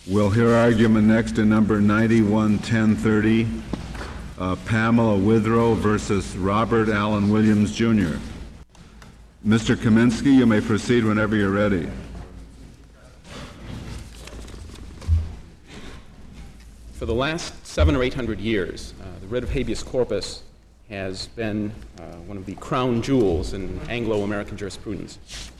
We'll hear argument next in number 91-1030, Pamela Withrow versus Robert Allen Williams, Jr. Mr. Kaminsky, you may proceed whenever you're ready. For the last 700 or 800 years, the writ of habeas corpus has been one of the crown jewels in Anglo-American jurisprudence,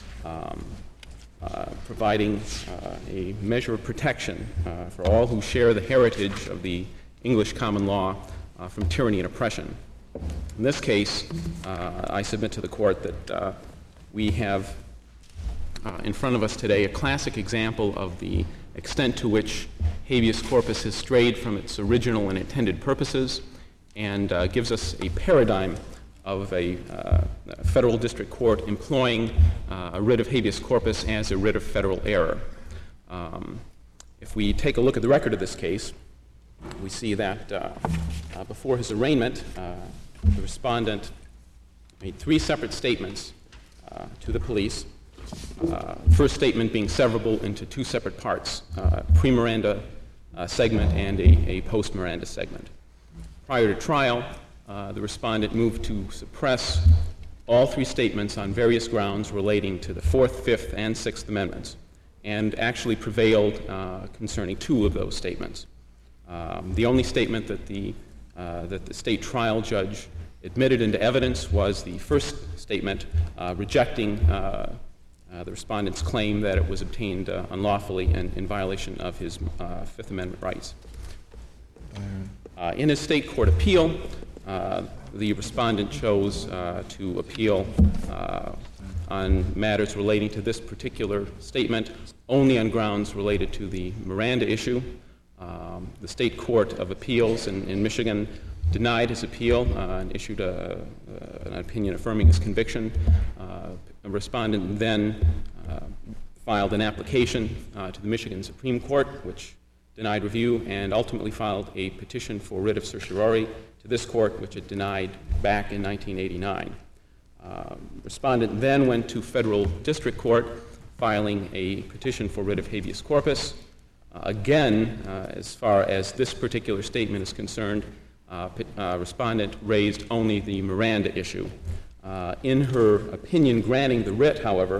providing a measure of protection for all who share the heritage of the English common law from tyranny and oppression. In this case, I submit to the court that we have in front of us today a classic example of the extent to which habeas corpus has strayed from its original and intended purposes, and gives us a paradigm of a federal district court employing a writ of habeas corpus as a writ of federal error. If we take a look at the record of this case, we see that before his arraignment, the respondent made 3 separate statements to the police. First statement being severable into 2 separate parts, pre-Miranda segment and a post-Miranda segment. Prior to trial, the respondent moved to suppress all 3 statements on various grounds relating to the 4th, 5th, and 6th Amendments, and actually prevailed concerning 2 of those statements. The only statement that the state trial judge admitted into evidence was the first statement rejecting the respondent's claim that it was obtained unlawfully and in violation of his 5th Amendment rights. In his state court appeal, the respondent chose to appeal on matters relating to this particular statement only on grounds related to the Miranda issue. The State Court of Appeals in Michigan denied his appeal and issued an opinion affirming his conviction. The respondent then filed an application to the Michigan Supreme Court, which denied review, and ultimately filed a petition for writ of certiorari to this court, which it denied back in 1989. Respondent then went to federal district court, filing a petition for writ of habeas corpus. Again, as far as this particular statement is concerned, respondent raised only the Miranda issue. In her opinion granting the writ, however,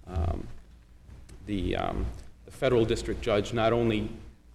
the federal district judge not only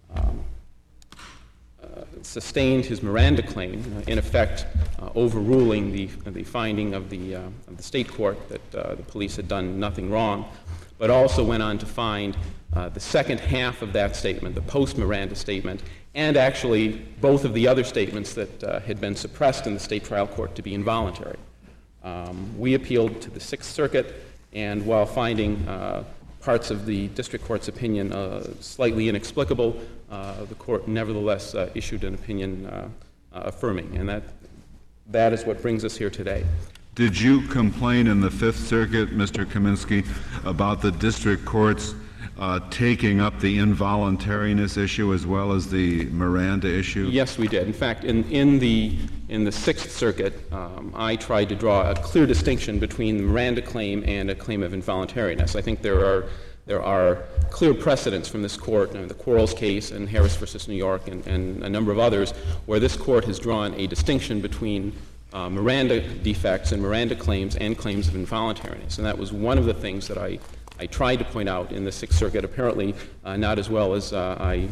sustained his Miranda claim, in effect overruling the finding of the state court that the police had done nothing wrong, but also went on to find the second half of that statement, the post-Miranda statement, and actually both of the other statements that had been suppressed in the state trial court to be involuntary. We appealed to the Sixth Circuit, and while finding parts of the district court's opinion slightly inexplicable, the court nevertheless issued an opinion affirming, and that is what brings us here today. Did you complain in the Fifth Circuit, Mr. Kaminsky, about the district courts taking up the involuntariness issue as well as the Miranda issue? Yes, we did. In fact, in the Sixth Circuit, I tried to draw a clear distinction between the Miranda claim and a claim of involuntariness. I think there are clear precedents from this court, the Quarles case and Harris versus New York and a number of others, where this court has drawn a distinction between Miranda defects and Miranda claims and claims of involuntariness. And that was one of the things that I tried to point out in the Sixth Circuit, apparently not as well as I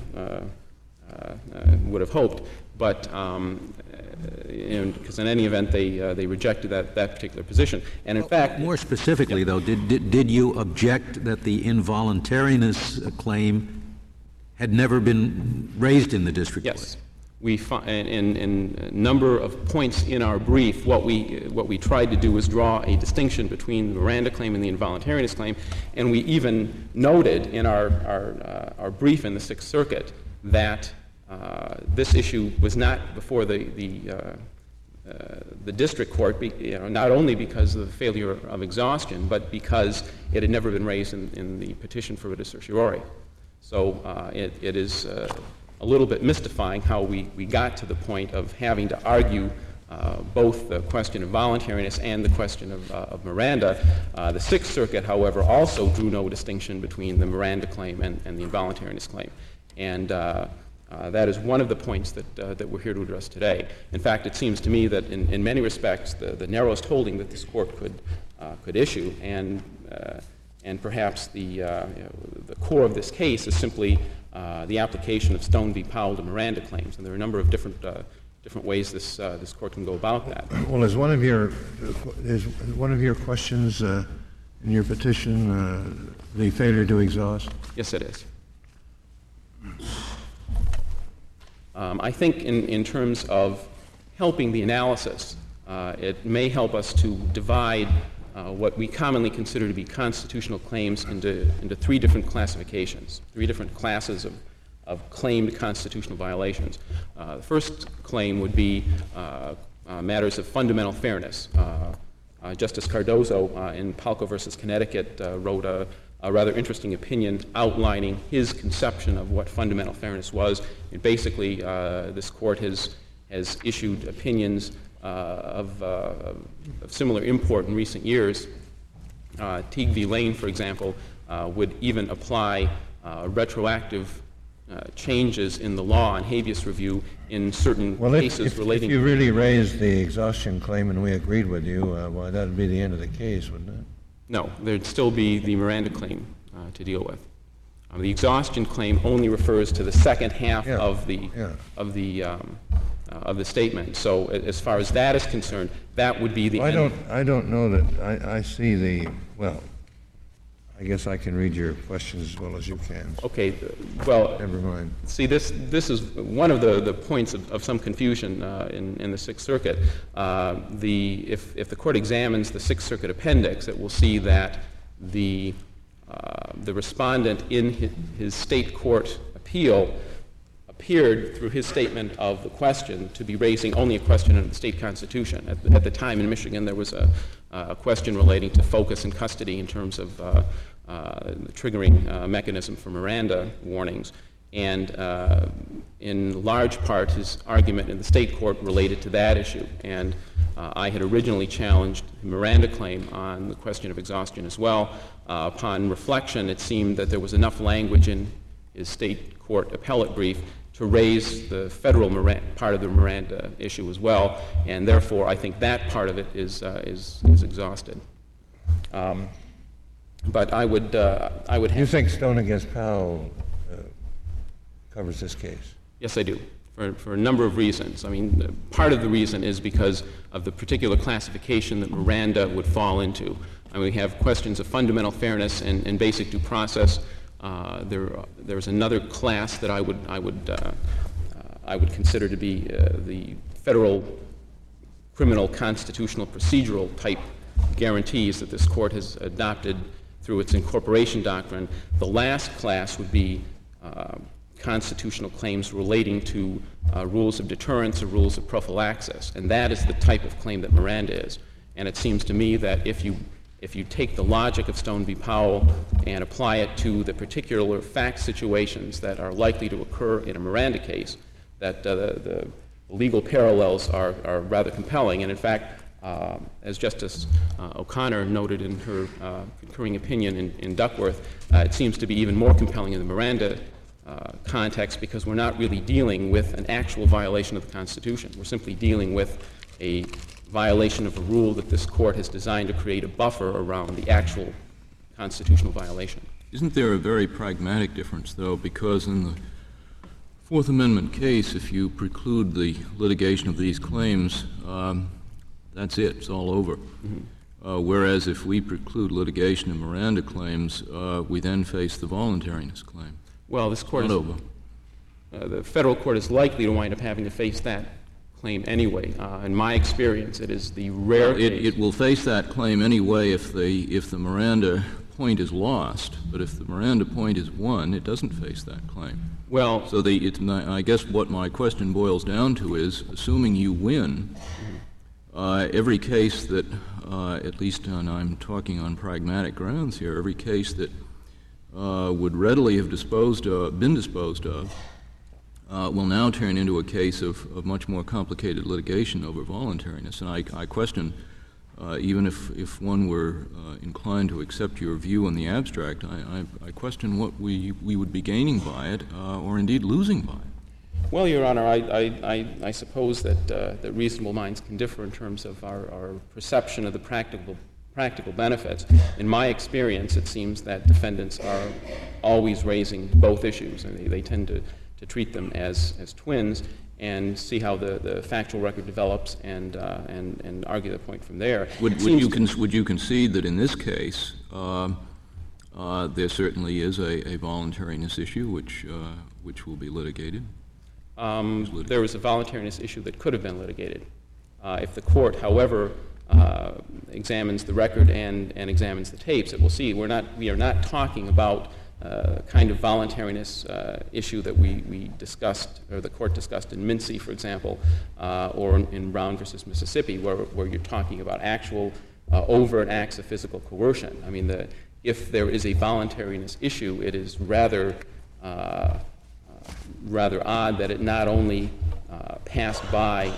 would have hoped, but because in any event they rejected that particular position. And in fact, more specifically, though, did you object that the involuntariness claim had never been raised in the district court? Yes. We in a number of points in our brief, what we tried to do was draw a distinction between the Miranda claim and the involuntariness claim, and we even noted in our brief in the Sixth Circuit that this issue was not before the district court, not only because of the failure of exhaustion, but because it had never been raised in the petition for writ of certiorari. So it is a little bit mystifying how we got to the point of having to argue both the question of voluntariness and the question of Miranda. The Sixth Circuit, however, also drew no distinction between the Miranda claim and the involuntariness claim. And that is one of the points that we're here to address today. In fact, it seems to me that in many respects, the narrowest holding that this court could issue, and perhaps the core of this case is simply the application of Stone v. Powell to Miranda claims. And there are a number of different ways this court can go about that. Well, is one of your questions in your petition the failure to exhaust? Yes, it is. I think in terms of helping the analysis, it may help us to divide what we commonly consider to be constitutional claims into three different classifications, three different classes of claimed constitutional violations. The first claim would be matters of fundamental fairness. Justice Cardozo in Palco versus Connecticut wrote a rather interesting opinion outlining his conception of what fundamental fairness was. And basically, this court has issued opinions of similar import in recent years. Teague v. Lane, for example, would even apply retroactive changes in the law on habeas review in certain cases relating. If you really raised the exhaustion claim and we agreed with you, well, that would be the end of the case, wouldn't it? No, there'd still be the Miranda claim to deal with. The exhaustion claim only refers to the second half of the statement. So as far as that is concerned, that would be the end. I don't know that I see the, well, I guess I can read your questions as well as you can. Okay, well, never mind. See, this is one of the points of some confusion in the Sixth Circuit. If the court examines the Sixth Circuit appendix, it will see that the respondent in his state court appeal appeared through his statement of the question to be raising only a question of the state constitution. At the time in Michigan, there was a question relating to focus and custody in terms of the triggering mechanism for Miranda warnings. And in large part, his argument in the state court related to that issue. And I had originally challenged the Miranda claim on the question of exhaustion as well. Upon reflection, it seemed that there was enough language in his state court appellate brief to raise the federal part of the Miranda issue as well, and therefore I think that part of it is exhausted. But I would have. You think Stone against Powell covers this case? Yes, I do, for a number of reasons. I mean, part of the reason is because of the particular classification that Miranda would fall into. I mean, we have questions of fundamental fairness and basic due process. There's another class that I would consider to be the federal criminal constitutional procedural type guarantees that this court has adopted through its incorporation doctrine. The last class would be constitutional claims relating to rules of deterrence or rules of prophylaxis, and that is the type of claim that Miranda is. And it seems to me that if you take the logic of Stone v. Powell and apply it to the particular fact situations that are likely to occur in a Miranda case, that the legal parallels are rather compelling. And in fact, as Justice O'Connor noted in her concurring opinion in Duckworth, it seems to be even more compelling in the Miranda context because we're not really dealing with an actual violation of the Constitution. We're simply dealing with a violation of a rule that this court has designed to create a buffer around the actual constitutional violation. Isn't there a very pragmatic difference, though, because in the Fourth Amendment case, if you preclude the litigation of these claims, that's it, it's all over. Mm-hmm. Whereas if we preclude litigation of Miranda claims, we then face the voluntariness claim. Well, this court over. The federal court is likely to wind up having to face that claim anyway. In my experience, it is the rare case. It will face that claim anyway if the Miranda point is lost, but if the Miranda point is won, it doesn't face that claim. Well, so I guess what my question boils down to is, assuming you win, every case that, at least I'm talking on pragmatic grounds here, every case that would readily have been disposed of, will now turn into a case of much more complicated litigation over voluntariness. And I question even if one were inclined to accept your view in the abstract, I question what we would be gaining by it, or indeed losing by it. Well, Your Honor, I suppose that reasonable minds can differ in terms of our perception of the practical benefits. In my experience, it seems that defendants are always raising both issues, and they tend to treat them as twins and see how the factual record develops and argue the point from there. Would you concede that in this case there certainly is a voluntariness issue which will be litigated? There was a voluntariness issue that could have been litigated. If the court, however, examines the record and examines the tapes, it will see we are not talking about kind of voluntariness issue that we discussed, or the court discussed in Mincy, for example, or in Brown versus Mississippi, where you're talking about actual overt acts of physical coercion. I mean, if there is a voluntariness issue, it is rather odd that it not only passed by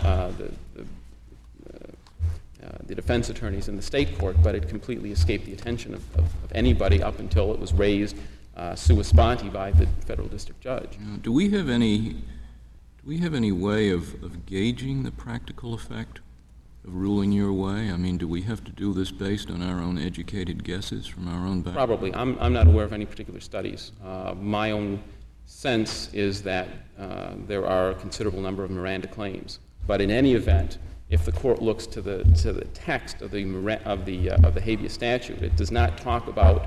the defense attorneys in the state court, but it completely escaped the attention of anybody up until it was raised sua sponte by the federal district judge. Do we have any way of gauging the practical effect of ruling your way? I mean, do we have to do this based on our own educated guesses from our own background? Probably. I'm not aware of any particular studies. My own sense is that there are a considerable number of Miranda claims. But in any event, if the court looks to the text of the habeas statute, it does not talk about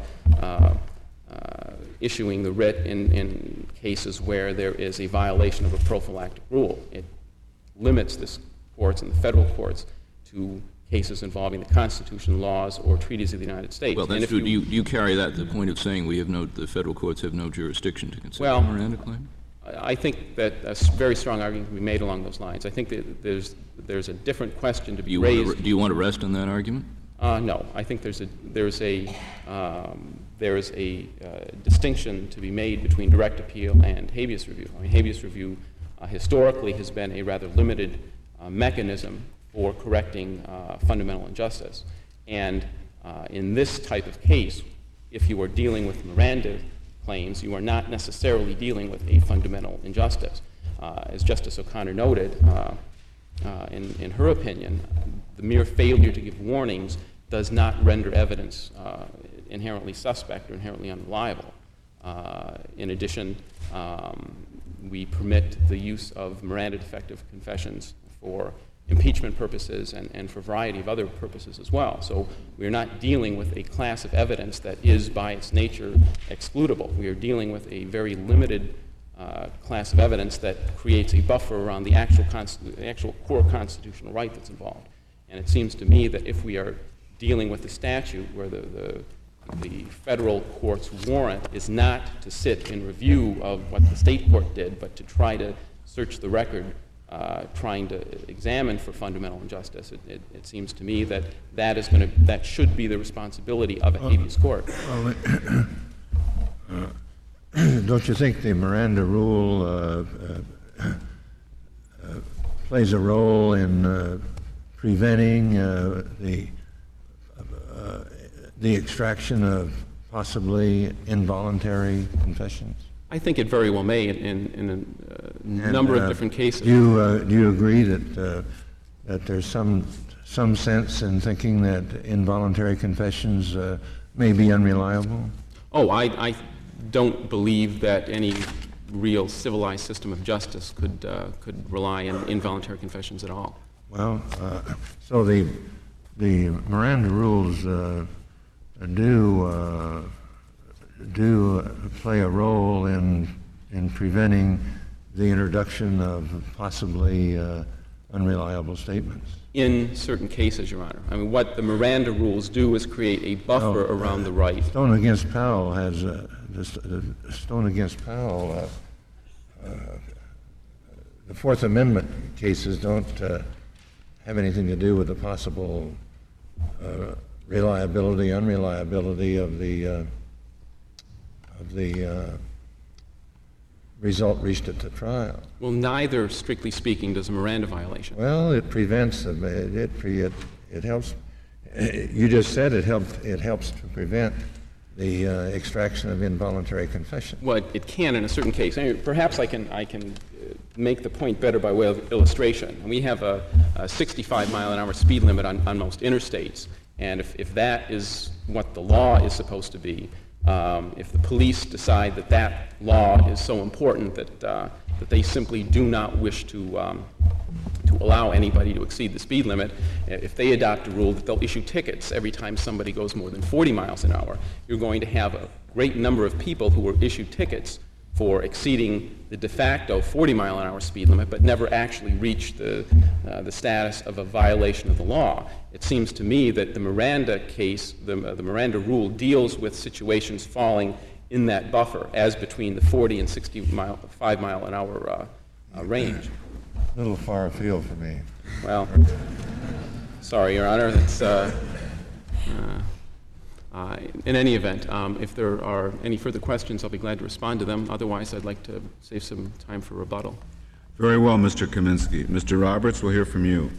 issuing the writ in cases where there is a violation of a prophylactic rule. It limits the courts and the federal courts to cases involving the Constitution, laws, or treaties of the United States. Well, that's true. Do you carry that to the point of saying the federal courts have no jurisdiction to consider a Miranda claim? I think that a very strong argument can be made along those lines. I think that there's a different question to be raised. Do you want to rest on that argument? No. I think there's a distinction to be made between direct appeal and habeas review. I mean, habeas review historically has been a rather limited mechanism for correcting fundamental injustice. And in this type of case, if you are dealing with Miranda claims, you are not necessarily dealing with a fundamental injustice. As Justice O'Connor noted, in her opinion, the mere failure to give warnings does not render evidence inherently suspect or inherently unreliable. In addition, we permit the use of Miranda defective confessions for impeachment purposes and for a variety of other purposes as well. So we are not dealing with a class of evidence that is by its nature excludable. We are dealing with a very limited class of evidence that creates a buffer around the actual core constitutional right that's involved. And it seems to me that if we are dealing with a statute where the federal court's warrant is not to sit in review of what the state court did, but to try to search the record, trying to examine for fundamental injustice, it seems to me that that should be the responsibility of a habeas court. Well, don't you think the Miranda rule plays a role in preventing the extraction of possibly involuntary confessions? I think it very well may in a number of different cases. Do you agree that there's some sense in thinking that involuntary confessions may be unreliable? Oh, I don't believe that any real civilized system of justice could rely on involuntary confessions at all. Well, so the Miranda rules do play a role in preventing the introduction of possibly unreliable statements. In certain cases, Your Honor. I mean, what the Miranda rules do is create a buffer around the right. Stone against Powell has Stone against Powell. The Fourth Amendment cases don't have anything to do with the possible reliability, unreliability of the result reached at the trial. Well, neither, strictly speaking, does a Miranda violation. Well, it prevents them. It helps. You just said it helps to prevent the extraction of involuntary confession. Well, it can in a certain case. I mean, perhaps I can make the point better by way of illustration. We have a 65-mile-an-hour speed limit on most interstates, and if that is what the law is supposed to be, if the police decide that that law is so important that they simply do not wish to allow anybody to exceed the speed limit, if they adopt a rule that they'll issue tickets every time somebody goes more than 40 miles an hour, you're going to have a great number of people who were issued tickets for exceeding the de facto 40-mile-an-hour speed limit, but never actually reach the status of a violation of the law. It seems to me that the Miranda case, the Miranda rule, deals with situations falling in that buffer, as between the 40 and 65-mile-an-hour range. A little far afield for me. Well, sorry, Your Honor. That's, in any event, if there are any further questions, I'll be glad to respond to them. Otherwise, I'd like to save some time for rebuttal. Very well, Mr. Kaminsky. Mr. Roberts, we'll hear from you.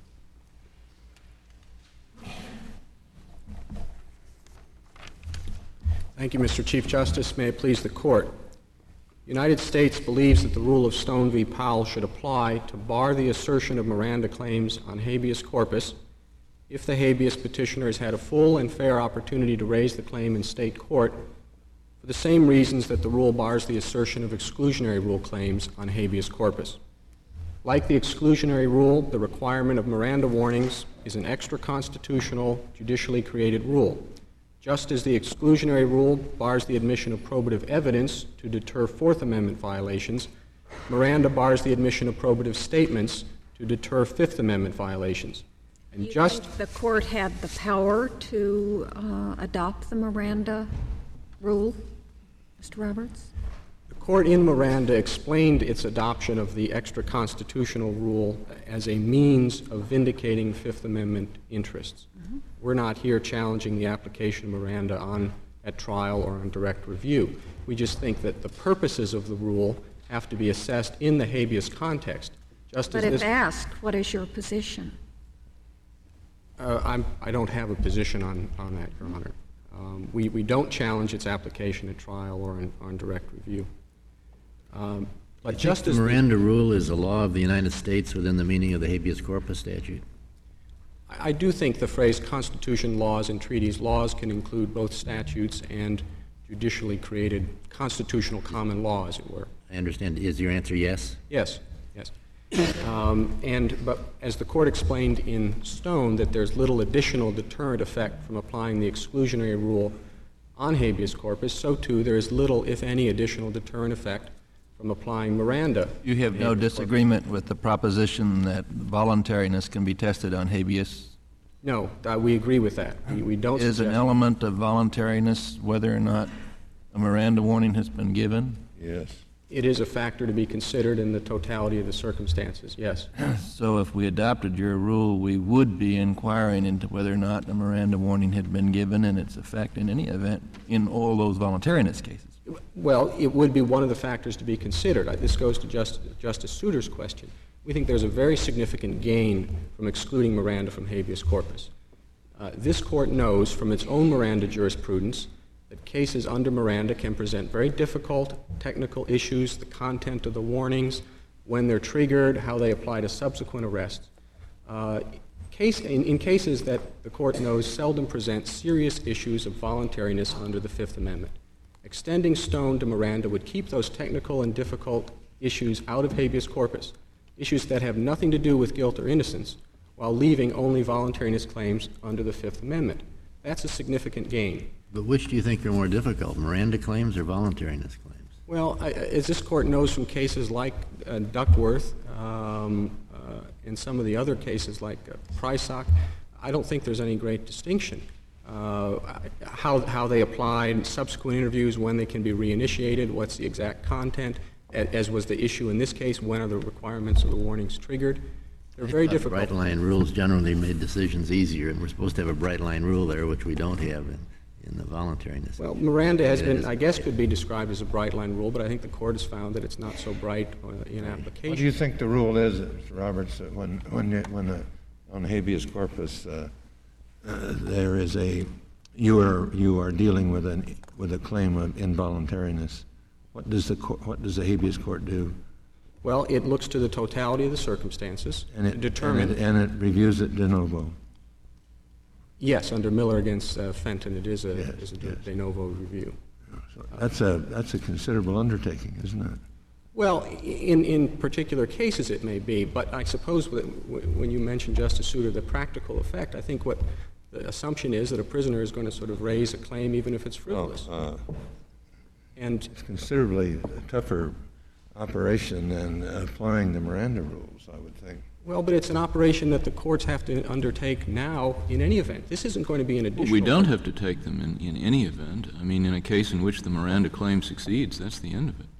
Thank you, Mr. Chief Justice. May it please the Court. The United States believes that the rule of Stone v. Powell should apply to bar the assertion of Miranda claims on habeas corpus if the habeas petitioner has had a full and fair opportunity to raise the claim in state court for the same reasons that the rule bars the assertion of exclusionary rule claims on habeas corpus. Like the exclusionary rule, the requirement of Miranda warnings is an extra-constitutional, judicially created rule. Just as the exclusionary rule bars the admission of probative evidence to deter Fourth Amendment violations, Miranda bars the admission of probative statements to deter Fifth Amendment violations. And Do you think the court had the power to adopt the Miranda rule, Mr. Roberts? The court in Miranda explained its adoption of the extra-constitutional rule as a means of vindicating Fifth Amendment interests. Mm-hmm. We're not here challenging the application of Miranda at trial or on direct review. We just think that the purposes of the rule have to be assessed in the habeas context. But if asked, what is your position? I don't have a position on that, Your Honor. We don't challenge its application at trial or on direct review. But just as the Miranda rule is a law of the United States within the meaning of the habeas corpus statute. I do think the phrase Constitution, laws, and treaties laws can include both statutes and judicially created constitutional common law, as it were. I understand. Is your answer yes? Yes, yes. But as the court explained in Stone, that there's little additional deterrent effect from applying the exclusionary rule on habeas corpus, so too there is little, if any, additional deterrent effect from applying Miranda. You have no disagreement with the proposition that voluntariness can be tested on habeas? No, we agree with that. We don't Is an element of voluntariness whether or not a Miranda warning has been given? Yes. It is a factor to be considered in the totality of the circumstances, yes. So if we adopted your rule, we would be inquiring into whether or not a Miranda warning had been given and its effect in any event in all those voluntariness cases. Well, it would be one of the factors to be considered. This goes to Justice Souter's question. We think there's a very significant gain from excluding Miranda from habeas corpus. This court knows from its own Miranda jurisprudence that cases under Miranda can present very difficult technical issues, the content of the warnings, when they're triggered, how they apply to subsequent arrests. In cases that the court knows seldom present serious issues of voluntariness under the Fifth Amendment. Extending Stone to Miranda would keep those technical and difficult issues out of habeas corpus, issues that have nothing to do with guilt or innocence, while leaving only voluntariness claims under the Fifth Amendment. That's a significant gain. But which do you think are more difficult, Miranda claims or voluntariness claims? Well, as this court knows from cases like Duckworth and some of the other cases like Prysock, I don't think there's any great distinction. How they apply in subsequent interviews, when they can be reinitiated, what's the exact content, as was the issue in this case, when are the requirements of the warnings triggered. They're very difficult. Bright line rules generally made decisions easier, and we're supposed to have a bright line rule there, which we don't have in the voluntariness. Well, Miranda has been, I guess, could be described as a bright line rule, but I think the court has found that it's not so bright in application. What do you think the rule is, Mr. Roberts, when on habeas corpus there is you are dealing with a claim of involuntariness. What does the habeas court do? Well, it looks to the totality of the circumstances to determine. And it reviews it de novo. Yes, under Miller against Fenton, it is a de novo review. So that's a considerable undertaking, isn't it? Well, in particular cases it may be, but I suppose when you mentioned, Justice Souter, the practical effect, I think what the assumption is that a prisoner is going to sort of raise a claim even if it's frivolous. And it's considerably tougher operation than applying the Miranda rules, I would think. well, but it's an operation that the courts have to undertake now in any event. This isn't going to be an additional... Well, we don't have to take them in any event. I mean, in a case in which the Miranda claim succeeds, that's the end of it.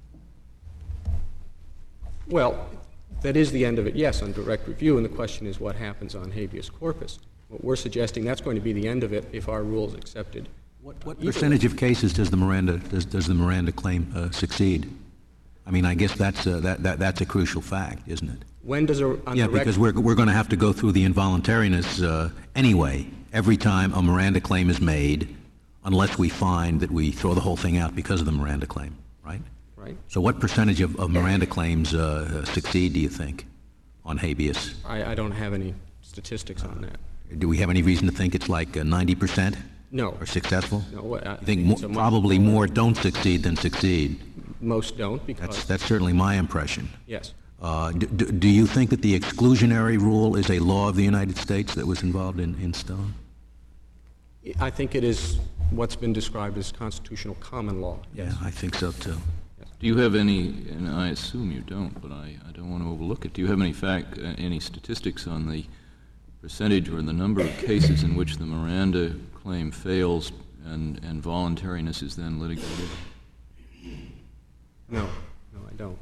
Well, that is the end of it, yes, on direct review, and the question is what happens on habeas corpus. What we're suggesting, that's going to be the end of it if our rule is accepted. What percentage of cases does the Miranda claim succeed? I mean, I guess that's a crucial fact, isn't it? When does because we're going to have to go through the involuntariness anyway every time a Miranda claim is made, unless we find that we throw the whole thing out because of the Miranda claim, right? Right. So what percentage of Miranda claims succeed, do you think, on habeas? I don't have any statistics on that. Do we have any reason to think it's like 90%? No. Are successful? No. I think probably more don't succeed than succeed. Most don't, because... That's certainly my impression. Yes. Do you think that the exclusionary rule is a law of the United States that was involved in Stone? I think it is what's been described as constitutional common law. Yes. Yeah, I think so too. Do you have any, and I assume you don't, but I don't want to overlook it, do you have any statistics on the percentage or the number of cases in which the Miranda claim fails and voluntariness is then litigated? No, I don't.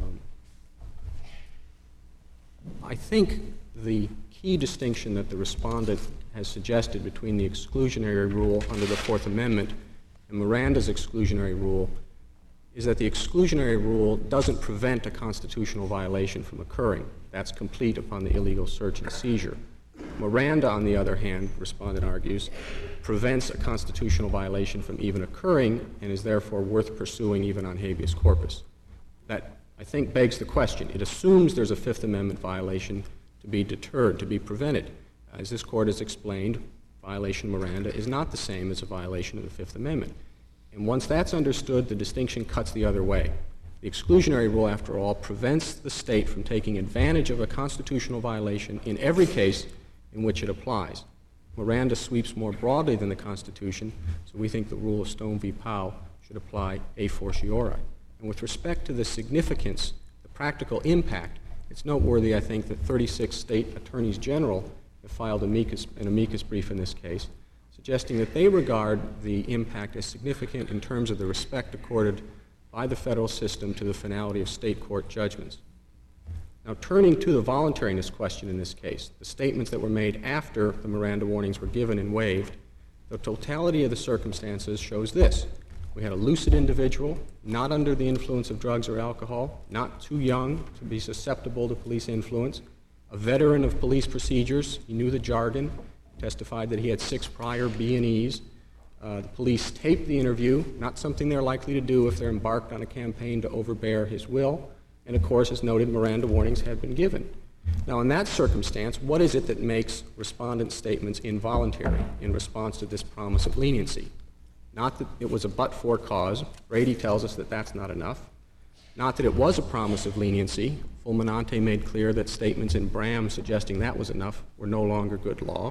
I think the key distinction that the respondent has suggested between the exclusionary rule under the Fourth Amendment and Miranda's exclusionary rule is that the exclusionary rule doesn't prevent a constitutional violation from occurring. That's complete upon the illegal search and seizure. Miranda, on the other hand, respondent argues, prevents a constitutional violation from even occurring and is therefore worth pursuing even on habeas corpus. That, I think, begs the question. It assumes there's a Fifth Amendment violation to be deterred, to be prevented. As this Court has explained, violation of Miranda is not the same as a violation of the Fifth Amendment. And once that's understood, the distinction cuts the other way. The exclusionary rule, after all, prevents the state from taking advantage of a constitutional violation in every case in which it applies. Miranda sweeps more broadly than the Constitution, so we think the rule of Stone v. Powell should apply a fortiori. And with respect to the significance, the practical impact, it's noteworthy, I think, that 36 state attorneys general have filed an amicus brief in this case, suggesting that they regard the impact as significant in terms of the respect accorded by the federal system to the finality of state court judgments. Now, turning to the voluntariness question in this case, the statements that were made after the Miranda warnings were given and waived, the totality of the circumstances shows this. We had a lucid individual, not under the influence of drugs or alcohol, not too young to be susceptible to police influence, a veteran of police procedures. He knew the jargon, testified that he had 6 prior B&Es. The police taped the interview, not something they're likely to do if they're embarked on a campaign to overbear his will. And of course, as noted, Miranda warnings had been given. Now, in that circumstance, what is it that makes respondent statements involuntary in response to this promise of leniency? Not that it was a but-for cause. Brady tells us that that's not enough. Not that it was a promise of leniency. Fulminante made clear that statements in Bram suggesting that was enough were no longer good law.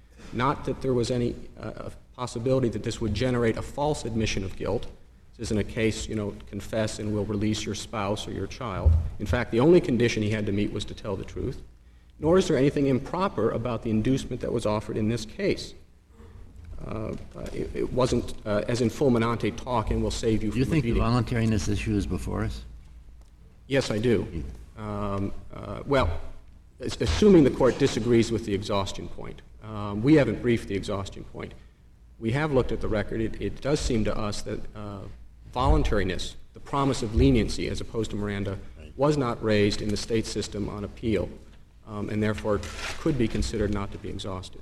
Not that there was any possibility that this would generate a false admission of guilt. This isn't a case, confess and we'll release your spouse or your child. In fact, the only condition he had to meet was to tell the truth. Nor is there anything improper about the inducement that was offered in this case. It wasn't, as in Fulminante talk, and we'll save you from repeating. Do you think the voluntariness issue is before us? Yes, I do. Well, assuming the Court disagrees with the exhaustion point. We haven't briefed the exhaustion point. We have looked at the record. It does seem to us that voluntariness, the promise of leniency as opposed to Miranda, was not raised in the state system on appeal, and therefore could be considered not to be exhausted.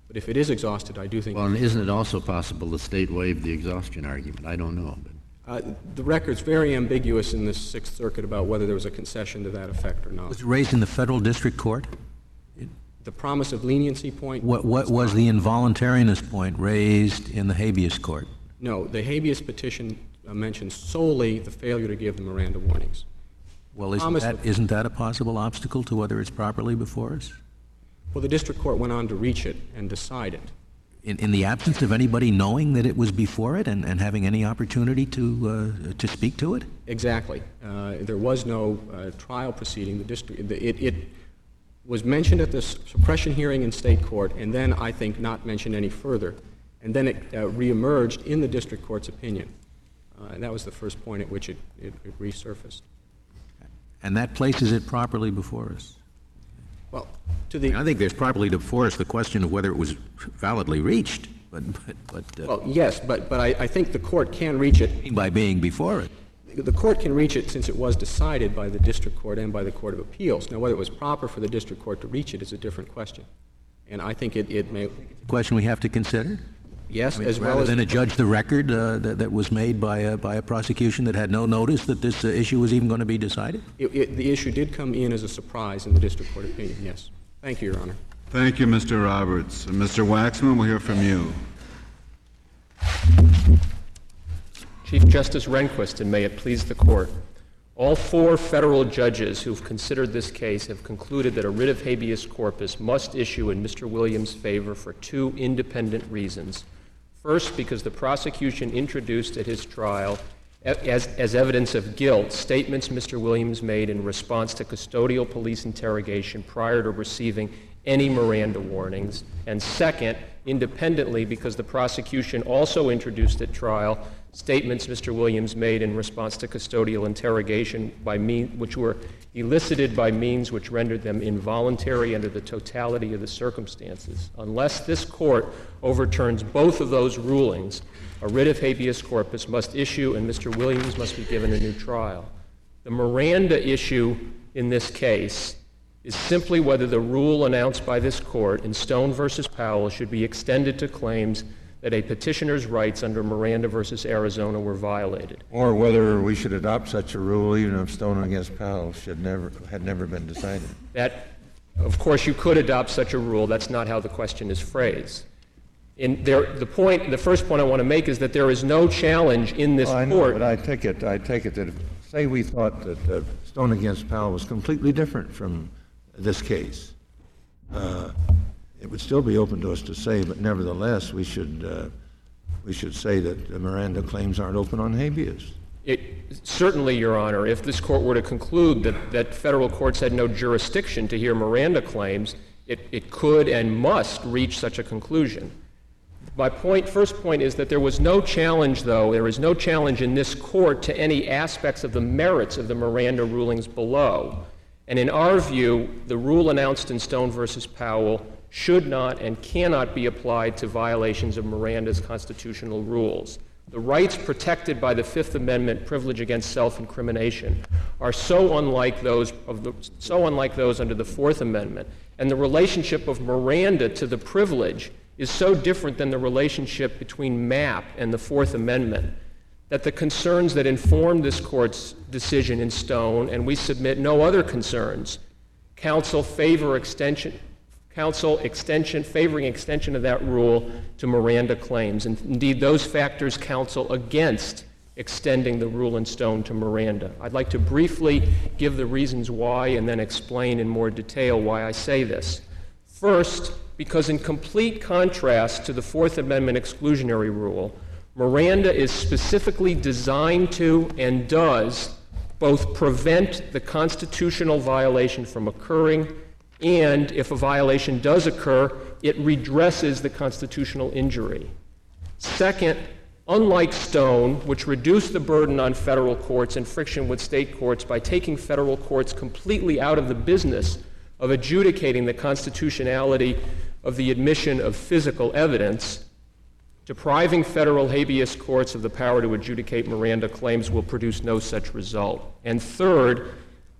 But if it is exhausted, I do think... Well, and isn't it also possible the state waived the exhaustion argument? I don't know. But the record's very ambiguous in the Sixth Circuit about whether there was a concession to that effect or not. Was it raised in the federal district court? The promise of leniency point... What was the involuntariness point raised in the habeas court? No, the habeas petition mentions solely the failure to give the Miranda warnings. Well, isn't that a possible obstacle to whether it's properly before us? Well, the district court went on to reach it and decide it. In the absence of anybody knowing that it was before it and having any opportunity to speak to it? Exactly. There was no trial proceeding. It was mentioned at the suppression hearing in state court, and then I think not mentioned any further. And then it reemerged in the district court's opinion. And that was the first point at which it resurfaced. And that places it properly before us? Well, I think there's properly before us the question of whether it was validly reached, well, yes, but I think the court can reach it. By being before it. The court can reach it since it was decided by the district court and by the Court of Appeals. Now, whether it was proper for the district court to reach it is a different question. And I think it may... Question we have to consider? Yes, as well as... Rather than adjudge the record that was made by a prosecution that had no notice that this issue was even going to be decided? The issue did come in as a surprise in the district court opinion, yes. Thank you, Your Honor. Thank you, Mr. Roberts. Mr. Waxman, we'll hear from you. Chief Justice Rehnquist, and may it please the Court, all 4 federal judges who've considered this case have concluded that a writ of habeas corpus must issue in Mr. Williams' favor for 2 independent reasons. First, because the prosecution introduced at his trial as evidence of guilt statements Mr. Williams made in response to custodial police interrogation prior to receiving any Miranda warnings. And second, independently, because the prosecution also introduced at trial statements Mr. Williams made in response to custodial interrogation which were elicited by means which rendered them involuntary under the totality of the circumstances. Unless this court overturns both of those rulings, a writ of habeas corpus must issue and Mr. Williams must be given a new trial. The Miranda issue in this case is simply whether the rule announced by this court in Stone v. Powell should be extended to claims that a petitioner's rights under Miranda v. Arizona were violated. Or whether we should adopt such a rule even if Stone against Powell had never been decided. That, of course, you could adopt such a rule. That's not how the question is phrased. The first point I want to make is that there is no challenge in this I know, court. But I take it that say we thought that Stone against Powell was completely different from this case. It would still be open to us to say, but nevertheless, we should say that the Miranda claims aren't open on habeas. Certainly, Your Honor, if this court were to conclude that federal courts had no jurisdiction to hear Miranda claims, it could and must reach such a conclusion. My first point is that there was no challenge, though. There is no challenge in this court to any aspects of the merits of the Miranda rulings below. And in our view, the rule announced in Stone v. Powell should not and cannot be applied to violations of Miranda's constitutional rules. The rights protected by the Fifth Amendment privilege against self-incrimination are so unlike those under the Fourth Amendment, and the relationship of Miranda to the privilege is so different than the relationship between MAP and the Fourth Amendment, that the concerns that informed this court's decision in Stone, and we submit no other concerns, favoring extension of that rule to Miranda claims. And indeed, those factors counsel against extending the rule in Stone to Miranda. I'd like to briefly give the reasons why and then explain in more detail why I say this. First, because in complete contrast to the Fourth Amendment exclusionary rule, Miranda is specifically designed to and does both prevent the constitutional violation from occurring, and if a violation does occur, it redresses the constitutional injury. Second, unlike Stone, which reduced the burden on federal courts and friction with state courts by taking federal courts completely out of the business of adjudicating the constitutionality of the admission of physical evidence, depriving federal habeas courts of the power to adjudicate Miranda claims will produce no such result. And third,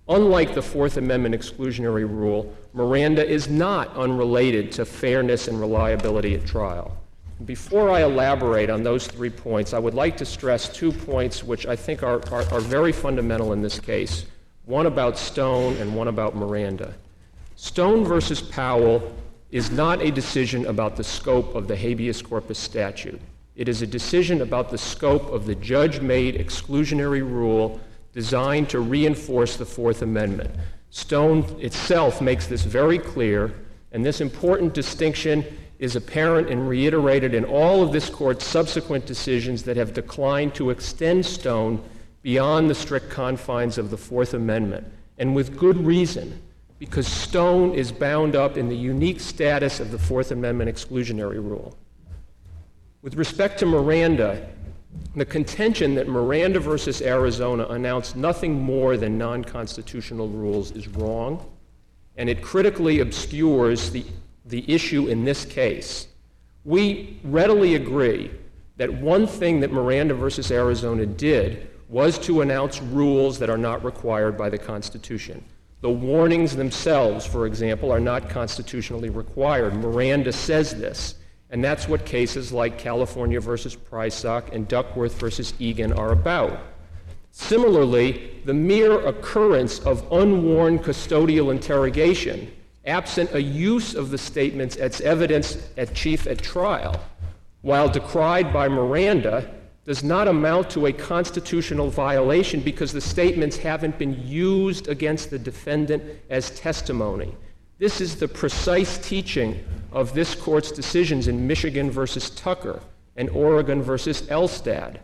Unlike the Fourth Amendment exclusionary rule, Miranda is not unrelated to fairness and reliability at trial. Before I elaborate on those 3 points, I would like to stress 2 points which I think are very fundamental in this case, one about Stone and one about Miranda. Stone versus Powell is not a decision about the scope of the habeas corpus statute. It is a decision about the scope of the judge-made exclusionary rule designed to reinforce the Fourth Amendment. Stone itself makes this very clear, and this important distinction is apparent and reiterated in all of this Court's subsequent decisions that have declined to extend Stone beyond the strict confines of the Fourth Amendment, and with good reason, because Stone is bound up in the unique status of the Fourth Amendment exclusionary rule. With respect to Miranda, the contention that Miranda versus Arizona announced nothing more than non-constitutional rules is wrong, and it critically obscures the issue in this case. We readily agree that one thing that Miranda versus Arizona did was to announce rules that are not required by the Constitution. The warnings themselves, for example, are not constitutionally required. Miranda says this. And that's what cases like California versus Prysock and Duckworth versus Egan are about. Similarly, the mere occurrence of unwarned custodial interrogation, absent a use of the statements as evidence at trial, while decried by Miranda, does not amount to a constitutional violation because the statements haven't been used against the defendant as testimony. This is the precise teaching of this Court's decisions in Michigan versus Tucker and Oregon versus Elstad.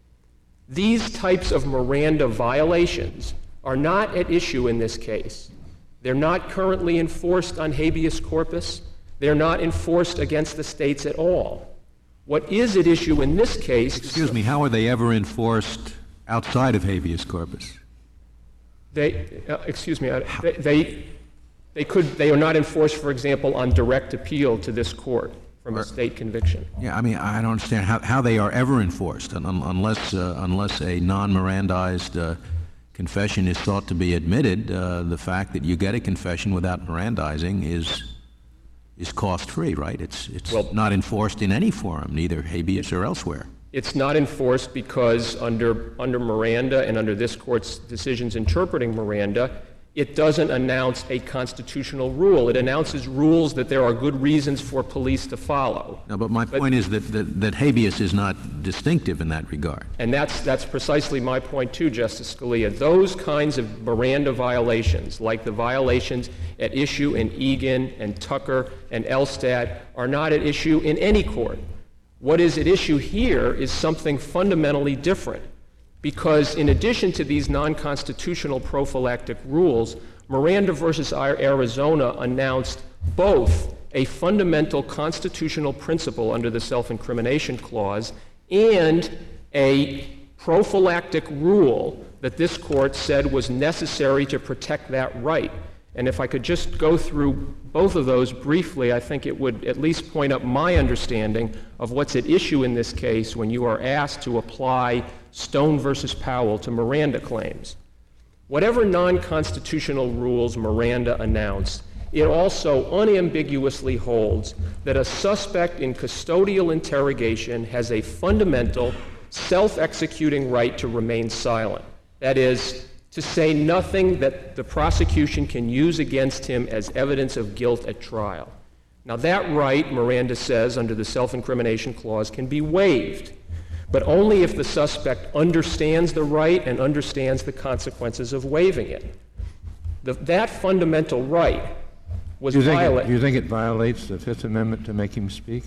These types of Miranda violations are not at issue in this case. They're not currently enforced on habeas corpus. They're not enforced against the states at all. What is at issue in this case... Excuse me, how are they ever enforced outside of habeas corpus? They are not enforced, for example, on direct appeal to this court from a state conviction. Yeah, I mean, I don't understand how they are ever enforced unless a non-Mirandized confession is thought to be admitted. The fact that you get a confession without Mirandizing is cost-free, right? It's not enforced in any forum, neither habeas or elsewhere. It's not enforced because under Miranda and under this court's decisions interpreting Miranda, it doesn't announce a constitutional rule. It announces rules that there are good reasons for police to follow. No, but my point is that habeas is not distinctive in that regard. And that's precisely my point too, Justice Scalia. Those kinds of Miranda violations, like the violations at issue in Egan and Tucker and Elstad, are not at issue in any court. What is at issue here is something fundamentally different. Because in addition to these non-constitutional prophylactic rules, Miranda versus Arizona announced both a fundamental constitutional principle under the Self-Incrimination Clause and a prophylactic rule that this court said was necessary to protect that right. And if I could just go through both of those briefly, I think it would at least point up my understanding of what's at issue in this case when you are asked to apply Stone versus Powell to Miranda claims. Whatever non-constitutional rules Miranda announced, it also unambiguously holds that a suspect in custodial interrogation has a fundamental, self-executing right to remain silent. That is, to say nothing that the prosecution can use against him as evidence of guilt at trial. Now that right, Miranda says, under the Self-Incrimination Clause, can be waived, but only if the suspect understands the right and understands the consequences of waiving it. That fundamental right was violated. Do you think it violates the Fifth Amendment to make him speak?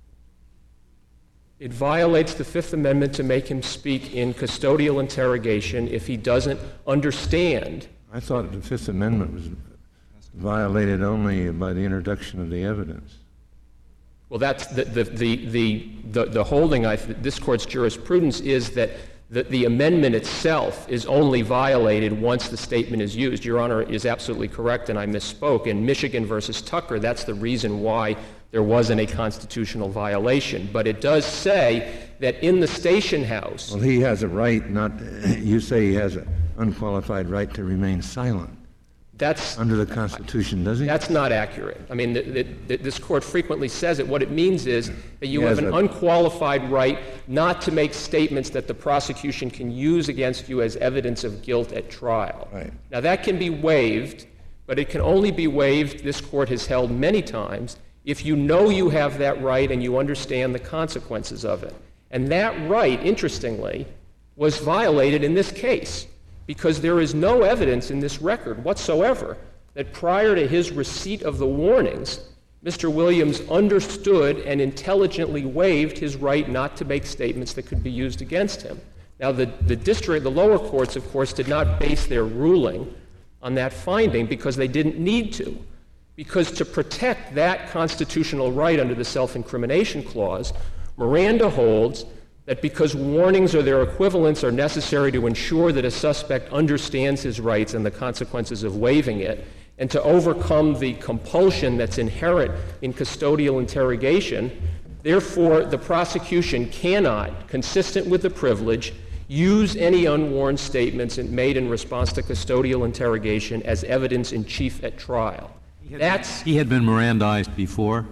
It violates the Fifth Amendment to make him speak in custodial interrogation if he doesn't understand. I thought the Fifth Amendment was violated only by the introduction of the evidence. Well, that's the holding. This court's jurisprudence is that the amendment itself is only violated once the statement is used. Your Honor is absolutely correct, and I misspoke. In Michigan versus Tucker, that's the reason why there wasn't a constitutional violation. But it does say that in the station house, Well, he has a right not, you say he has an unqualified right to remain silent that's under the Constitution, does he? That's not accurate. I mean, this court frequently says it. What it means is that you He have has an a- unqualified right not to make statements that the prosecution can use against you as evidence of guilt at trial. Right. Now, that can be waived, but it can only be waived, this court has held many times, if you know you have that right and you understand the consequences of it. And that right, interestingly, was violated in this case, because there is no evidence in this record whatsoever that prior to his receipt of the warnings, Mr. Williams understood and intelligently waived his right not to make statements that could be used against him. Now, the lower courts, of course, did not base their ruling on that finding because they didn't need to. Because to protect that constitutional right under the self-incrimination clause, Miranda holds that because warnings or their equivalents are necessary to ensure that a suspect understands his rights and the consequences of waiving it, and to overcome the compulsion that's inherent in custodial interrogation, therefore the prosecution cannot, consistent with the privilege, use any unwarned statements made in response to custodial interrogation as evidence in chief at trial. He had been Mirandized before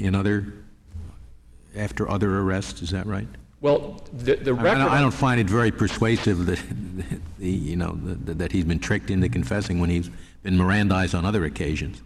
after other arrests, is that right? Well, the record... I don't find it very persuasive that, that he's been tricked into confessing when he's been Mirandized on other occasions.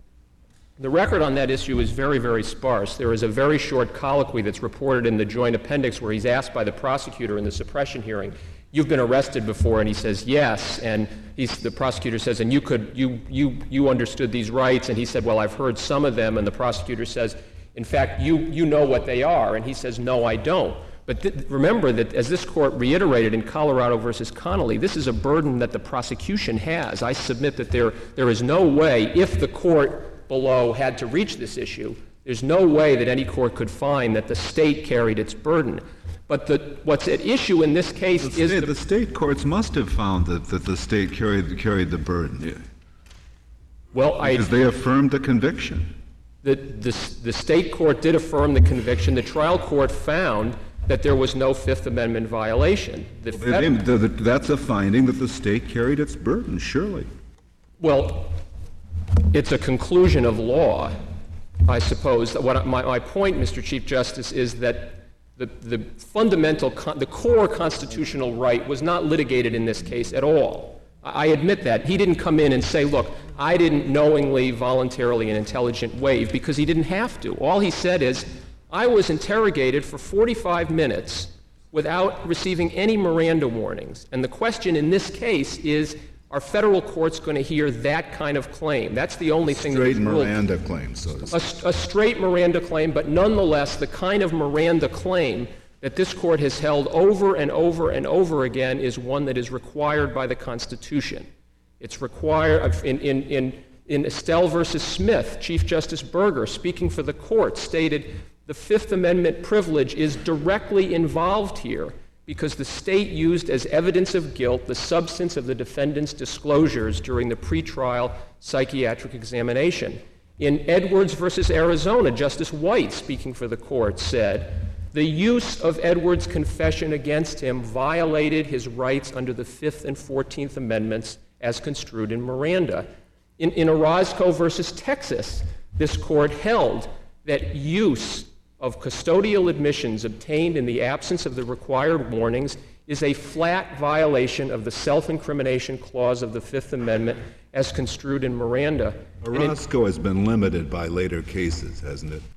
The record on that issue is very, very sparse. There is a very short colloquy that's reported in the joint appendix where he's asked by the prosecutor in the suppression hearing, "You've been arrested before?" And he says, "Yes." And the prosecutor says, "And you understood these rights?" And he said, "Well, I've heard some of them." And the prosecutor says, "In fact, you know what they are." And he says, "No, I don't." But remember that, as this court reiterated in Colorado versus Connolly, this is a burden that the prosecution has. I submit that there is no way, if the court below had to reach this issue, there's no way that any court could find that the state carried its burden. But what's at issue in this case is... The state courts must have found that the state carried the burden. Well, because they affirmed the conviction. The state court did affirm the conviction. The trial court found that there was no Fifth Amendment violation. That's a finding that the state carried its burden, surely. Well, it's a conclusion of law, I suppose. My point, Mr. Chief Justice, is that the fundamental, the core constitutional right was not litigated in this case at all. I admit that. He didn't come in and say, "Look, I didn't knowingly, voluntarily, and intelligent waive," because he didn't have to. All he said is, "I was interrogated for 45 minutes without receiving any Miranda warnings." And the question in this case is, are federal courts going to hear that kind of claim? That's the only thing Straight that's ruled. Miranda claim, so to speak. A straight Miranda claim, but nonetheless the kind of Miranda claim that this court has held over and over and over again is one that is required by the Constitution. It's required in Estelle versus Smith. Chief Justice Berger, speaking for the court, stated the Fifth Amendment privilege is directly involved here because the state used as evidence of guilt the substance of the defendant's disclosures during the pretrial psychiatric examination. In Edwards versus Arizona, Justice White, speaking for the court, said, the use of Edwards' confession against him violated his rights under the Fifth and 14th Amendments as construed in Miranda. In Orozco versus Texas, this court held that use of custodial admissions obtained in the absence of the required warnings is a flat violation of the self-incrimination clause of the Fifth Amendment as construed in Miranda. Orozco has been limited by later cases, hasn't it?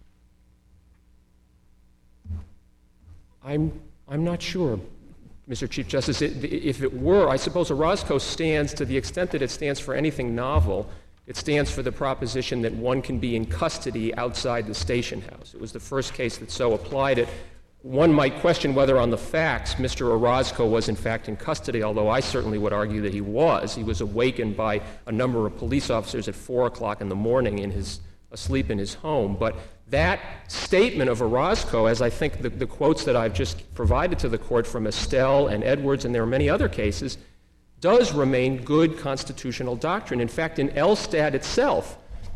I'm not sure, Mr. Chief Justice. If it were, I suppose Orozco stands, to the extent that it stands for anything novel, it stands for the proposition that one can be in custody outside the station house. It was the first case that so applied it. One might question whether on the facts Mr. Orozco was in fact in custody, although I certainly would argue that he was. He was awakened by a number of police officers at 4 o'clock in the morning asleep in his home. But that statement of Orozco, as I think the quotes that I've just provided to the court from Estelle and Edwards, and there are many other cases, does remain good constitutional doctrine. In fact, in Elstad itself,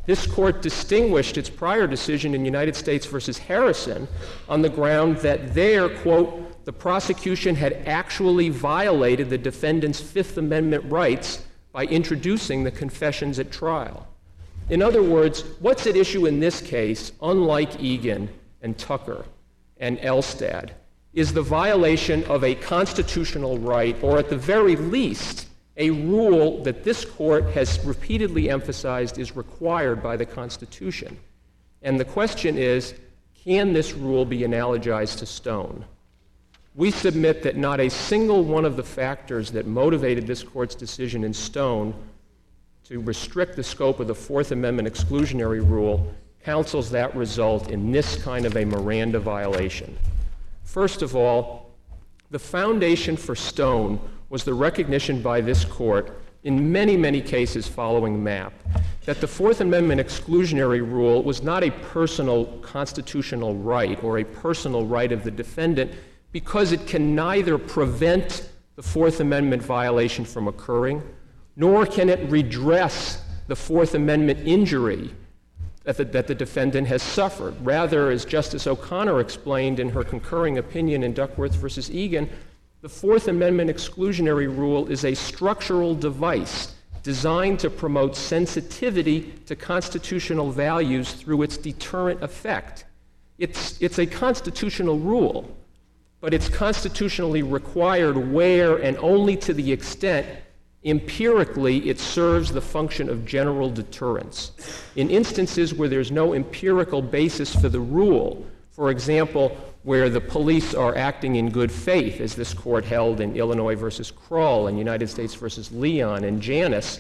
This court distinguished its prior decision in United States versus Harrison on the ground that there, quote, the prosecution had actually violated the defendant's Fifth Amendment rights by introducing the confessions at trial. In other words, what's at issue in this case, unlike Egan and Tucker and Elstad, is the violation of a constitutional right, or at the very least, a rule that this court has repeatedly emphasized is required by the Constitution. And the question is, can this rule be analogized to Stone? We submit that not a single one of the factors that motivated this court's decision in Stone to restrict the scope of the Fourth Amendment exclusionary rule counsels that result in this kind of a Miranda violation. First of all, the foundation for Stone was the recognition by this court in many, many cases following MAP that the Fourth Amendment exclusionary rule was not a personal constitutional right or a personal right of the defendant because it can neither prevent the Fourth Amendment violation from occurring, nor can it redress the Fourth Amendment injury that the defendant has suffered. Rather, as Justice O'Connor explained in her concurring opinion in Duckworth versus Egan, the Fourth Amendment exclusionary rule is a structural device designed to promote sensitivity to constitutional values through its deterrent effect. It's a constitutional rule, but it's constitutionally required where and only to the extent empirically it serves the function of general deterrence. In instances where there's no empirical basis for the rule, for example, where the police are acting in good faith, as this court held in Illinois versus Kroll and United States versus Leon and Janus,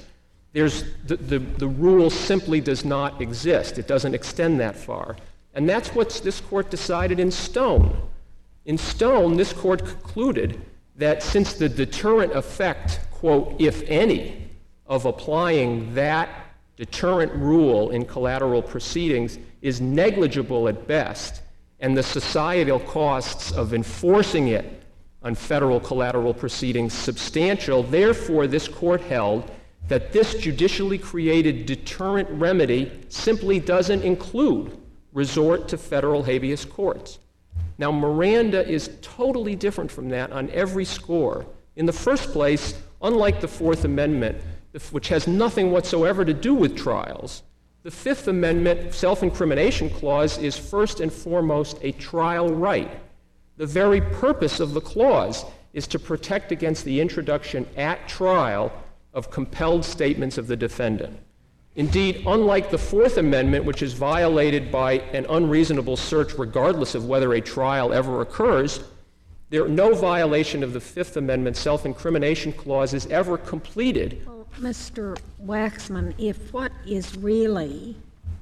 the rule simply does not exist. It doesn't extend that far. And that's what this court decided in Stone. In Stone, this court concluded that since the deterrent effect, quote, if any, of applying that deterrent rule in collateral proceedings is negligible at best, and the societal costs of enforcing it on federal collateral proceedings substantial, therefore this court held that this judicially created deterrent remedy simply doesn't include resort to federal habeas courts. Now, Miranda is totally different from that on every score. In the first place, unlike the Fourth Amendment, which has nothing whatsoever to do with trials, the Fifth Amendment self-incrimination clause is first and foremost a trial right. The very purpose of the clause is to protect against the introduction at trial of compelled statements of the defendant. Indeed, unlike the Fourth Amendment, which is violated by an unreasonable search regardless of whether a trial ever occurs, no violation of the Fifth Amendment self-incrimination clause is ever completed. Well, Mr. Waxman, if what is really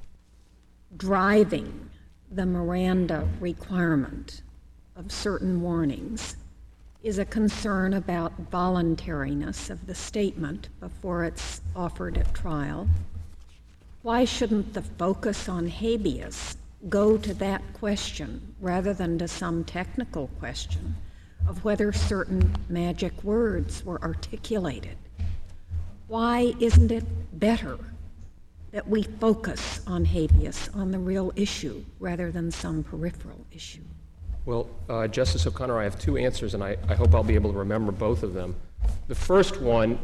driving the Miranda requirement of certain warnings is a concern about voluntariness of the statement before it's offered at trial, why shouldn't the focus on habeas go to that question rather than to some technical question of whether certain magic words were articulated? Why isn't it better that we focus on habeas, on the real issue, rather than some peripheral issue? Well, Justice O'Connor, I have two answers, and I hope I'll be able to remember both of them. The first one,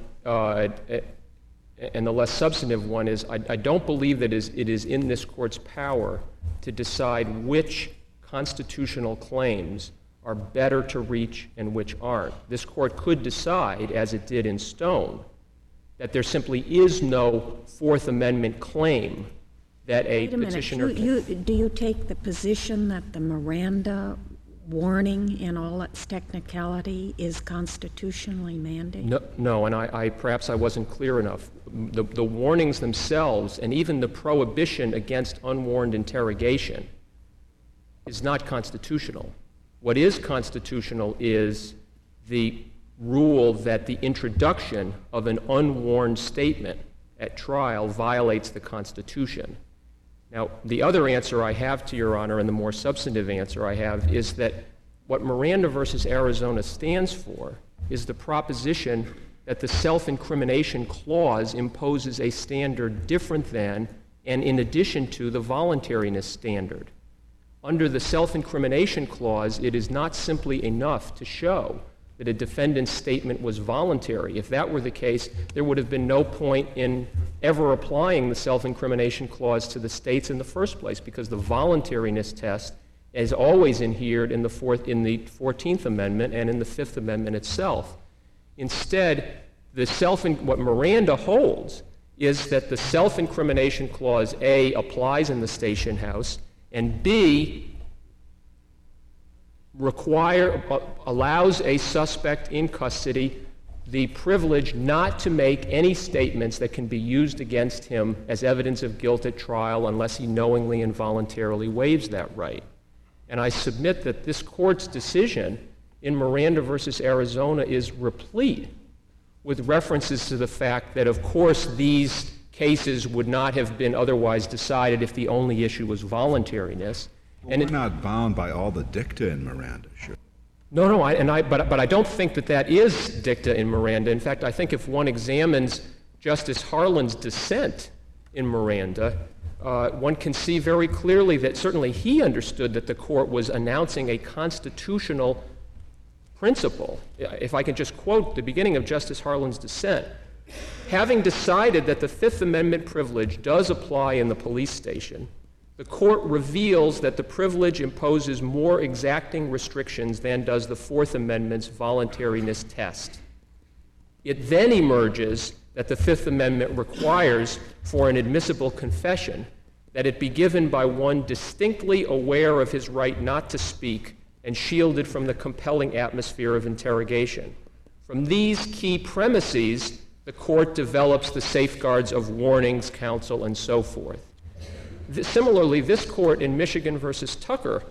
and the less substantive one, is I don't believe that it is in this court's power to decide which constitutional claims are better to reach and which aren't. This court could decide, as it did in Stone, that there simply is no Fourth Amendment claim that a petitioner can... Do you take the position that the Miranda warning in all its technicality is constitutionally mandated? No, and perhaps I wasn't clear enough. The warnings themselves, and even the prohibition against unwarned interrogation, is not constitutional. What is constitutional is the rule that the introduction of an unwarned statement at trial violates the Constitution. Now, the other answer I have to Your Honor, and the more substantive answer I have, is that what Miranda versus Arizona stands for is the proposition that the self-incrimination clause imposes a standard different than and in addition to the voluntariness standard. Under the self-incrimination clause, it is not simply enough to show that a defendant's statement was voluntary. If that were the case, there would have been no point in ever applying the self-incrimination clause to the states in the first place, because the voluntariness test is always adhered in the 14th Amendment and in the Fifth Amendment itself. Instead, what Miranda holds is that the self-incrimination clause, A, applies in the station house, and B, allows a suspect in custody the privilege not to make any statements that can be used against him as evidence of guilt at trial unless he knowingly and voluntarily waives that right. And I submit that this court's decision in Miranda versus Arizona is replete with references to the fact that, of course, these cases would not have been otherwise decided if the only issue was voluntariness. Well, we're not bound by all the dicta in Miranda, sure. No, but I don't think that is dicta in Miranda. In fact, I think if one examines Justice Harlan's dissent in Miranda, one can see very clearly that certainly he understood that the court was announcing a constitutional principle. If I can just quote the beginning of Justice Harlan's dissent, having decided that the Fifth Amendment privilege does apply in the police station, the court reveals that the privilege imposes more exacting restrictions than does the Fourth Amendment's voluntariness test. It then emerges that the Fifth Amendment requires for an admissible confession that it be given by one distinctly aware of his right not to speak and shielded from the compelling atmosphere of interrogation. From these key premises, the court develops the safeguards of warnings, counsel, and so forth. Similarly, this court in Michigan versus Tucker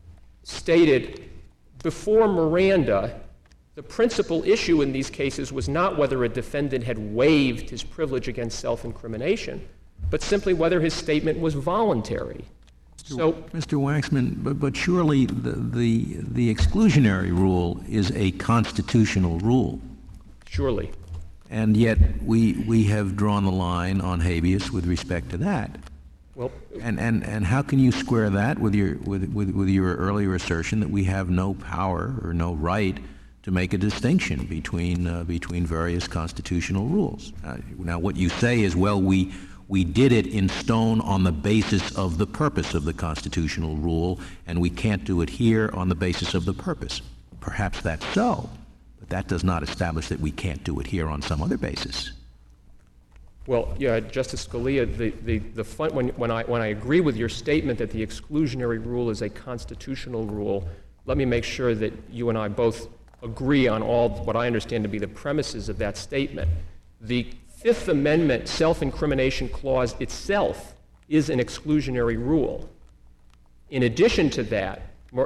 stated before Miranda, the principal issue in these cases was not whether a defendant had waived his privilege against self-incrimination, but simply whether his statement was voluntary. So, Mr. Waxman, but surely the exclusionary rule is a constitutional rule. Surely. And yet we have drawn the line on habeas with respect to that. Well, and how can you square that with your earlier assertion that we have no power or no right to make a distinction between various constitutional rules? Now, what you say is, well, we did it in stone on the basis of the purpose of the constitutional rule, and we can't do it here on the basis of the purpose. Perhaps that's so, but that does not establish that we can't do it here on some other basis. Well, yeah, Justice Scalia, when I agree with your statement that the exclusionary rule is a constitutional rule, let me make sure that you and I both agree on all what I understand to be the premises of that statement. The Fifth Amendment self-incrimination clause itself is an exclusionary rule. In addition to that,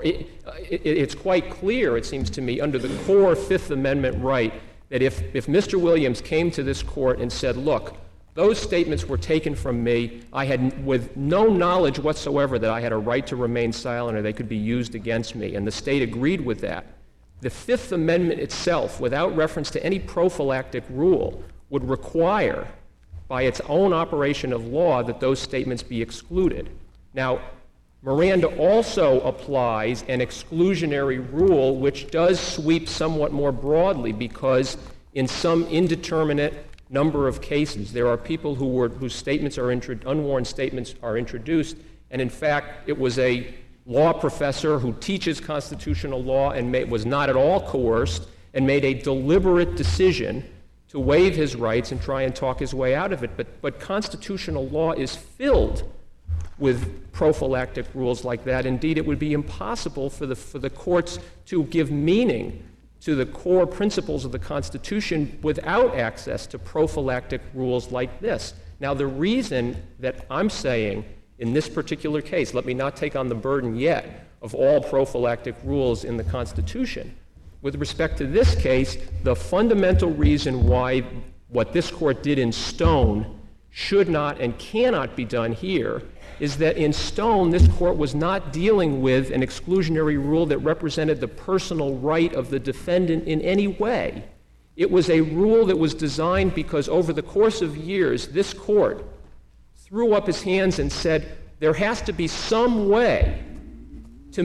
it's quite clear, it seems to me, under the core Fifth Amendment right, that if Mr. Williams came to this court and said, look, those statements were taken from me, I had with no knowledge whatsoever that I had a right to remain silent or they could be used against me, and the state agreed with that, the Fifth Amendment itself, without reference to any prophylactic rule, would require, by its own operation of law, that those statements be excluded. Now, Miranda also applies an exclusionary rule which does sweep somewhat more broadly, because in some indeterminate number of cases there are people whose statements are unwarranted statements are introduced, and in fact it was a law professor who teaches constitutional law and was not at all coerced and made a deliberate decision to waive his rights and try and talk his way out of it. But constitutional law is filled with prophylactic rules like that. Indeed, it would be impossible for the courts to give meaning to the core principles of the Constitution without access to prophylactic rules like this. Now, the reason that I'm saying in this particular case, let me not take on the burden yet of all prophylactic rules in the Constitution. With respect to this case, the fundamental reason why what this court did in Stone should not and cannot be done here is that in Stone, this court was not dealing with an exclusionary rule that represented the personal right of the defendant in any way. It was a rule that was designed because over the course of years, this court, threw up his hands and said, there has to be some way to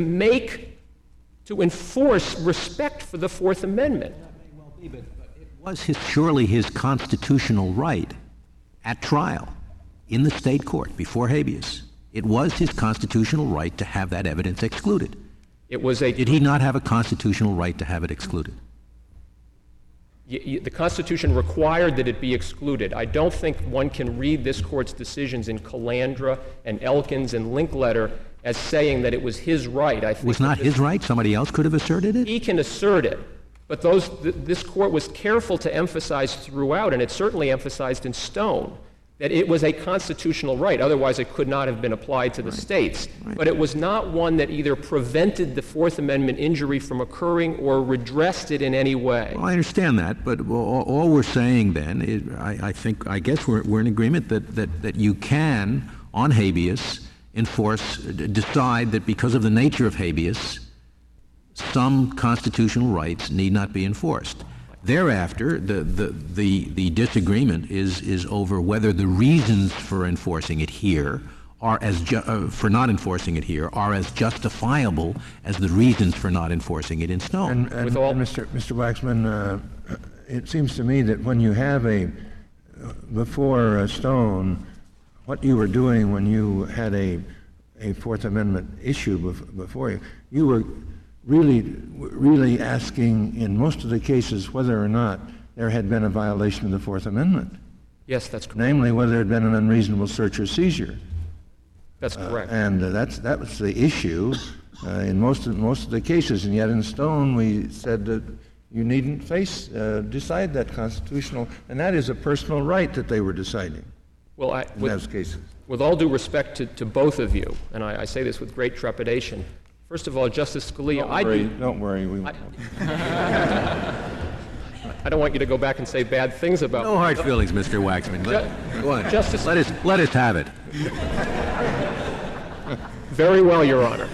enforce respect for the Fourth Amendment. It was surely his constitutional right at trial in the state court before habeas. It was his constitutional right to have that evidence excluded. Did he not have a constitutional right to have it excluded? The Constitution required that it be excluded. I don't think one can read this Court's decisions in Calandra and Elkins and Linkletter as saying that it was his right. I think it was not his right? Somebody else could have asserted it? He can assert it. But this Court was careful to emphasize throughout, and it certainly emphasized in Stone, that it was a constitutional right. Otherwise, it could not have been applied to the states. But it was not one that either prevented the Fourth Amendment injury from occurring or redressed it in any way. Well, I understand that, but all we're saying then is, I guess we're in agreement that you can, on habeas, decide that because of the nature of habeas, some constitutional rights need not be enforced. Thereafter, the disagreement is over whether the reasons for enforcing it here for not enforcing it here are as justifiable as the reasons for not enforcing it in Stone. And Mr. Waxman, it seems to me that when you have before Stone, what you were doing when you had a Fourth Amendment issue before you, you were really asking in most of the cases whether or not there had been a violation of the Fourth Amendment. Yes, that's correct. Namely, whether there had been an unreasonable search or seizure. That's correct. And that was the issue in most of the cases. And yet in Stone, we said that you needn't decide that constitutional, and that is a personal right that they were deciding in those cases. With all due respect to both of you, and I say this with great trepidation, first of all, Justice Scalia, Don't worry. I don't want you to go back and say bad things about me. No hard feelings, Mr. Waxman. Go on. Justice, let us have it. Very well, Your Honor.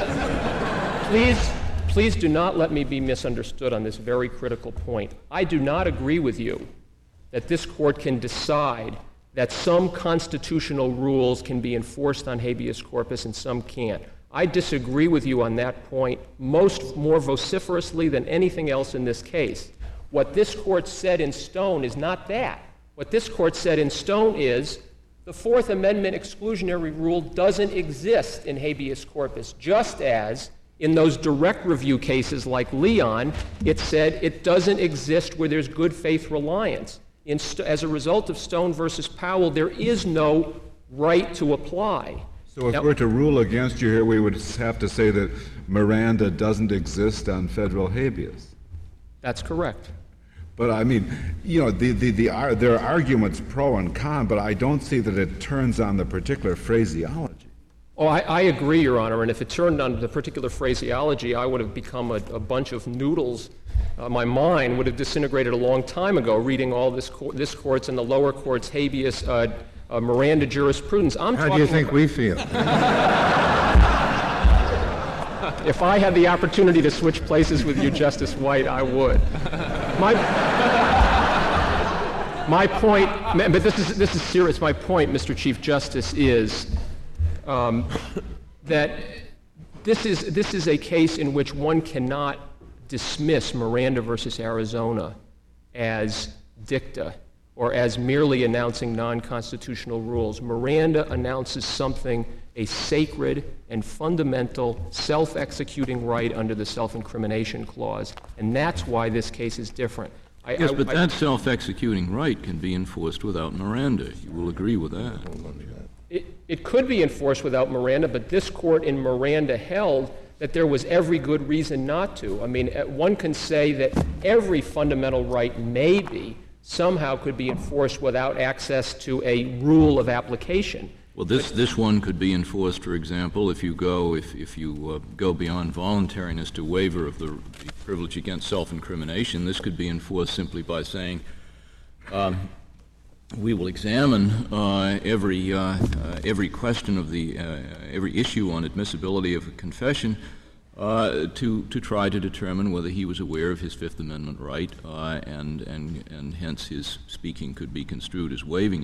Please do not let me be misunderstood on this very critical point. I do not agree with you that this Court can decide that some constitutional rules can be enforced on habeas corpus and some can't. I disagree with you on that point more vociferously than anything else in this case. What this Court said in Stone is not that. What this Court said in Stone is the Fourth Amendment exclusionary rule doesn't exist in habeas corpus, just as in those direct review cases like Leon, it said it doesn't exist where there's good faith reliance. As a result of Stone versus Powell, there is no right to apply. So if we're to rule against you here, we would have to say that Miranda doesn't exist on federal habeas. That's correct. But I mean, there are arguments pro and con, but I don't see that it turns on the particular phraseology. Oh, I agree, Your Honor, and if it turned on the particular phraseology, I would have become a bunch of noodles. My mind would have disintegrated a long time ago reading all this Court's and the lower court's habeas Miranda jurisprudence. How do you think we feel? If I had the opportunity to switch places with you, Justice White, I would. My point, but this is serious. My point, Mr. Chief Justice, is that this is a case in which one cannot dismiss Miranda versus Arizona as dicta or as merely announcing non-constitutional rules. Miranda announces something, a sacred and fundamental self-executing right under the Self-Incrimination Clause, and that's why this case is different. Yes, but that self-executing right can be enforced without Miranda. You will agree with that. It could be enforced without Miranda, but this Court in Miranda held that there was every good reason not to. I mean, one can say that every fundamental right maybe somehow could be enforced without access to a rule of application. Well, this one could be enforced, for example, if you go beyond voluntariness to waiver of the privilege against self-incrimination. This could be enforced simply by saying, we will examine every question of every issue on admissibility of a confession to try to determine whether he was aware of his Fifth Amendment right, and hence his speaking could be construed as waiving it.